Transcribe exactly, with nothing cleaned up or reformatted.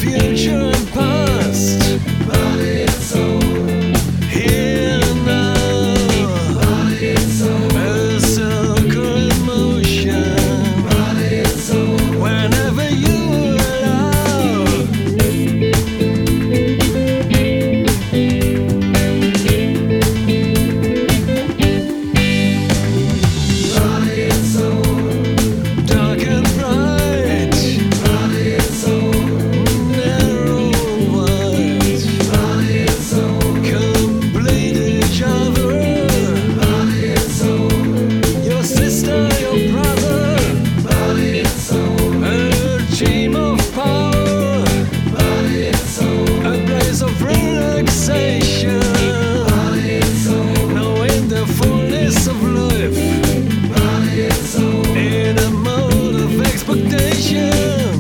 future and past, Body and soul, here and now, body and soul, a circle in motion, body and soul, whenever you allow. body and soul, Dark and bright, body and soul, narrow wide, body and soul, complete each other. body and soul, Your sister, your brother, body and soul, a team of power, body and soul, a place of relaxation, body and soul, knowing the fullness of life body and soul, in a mode of expectation.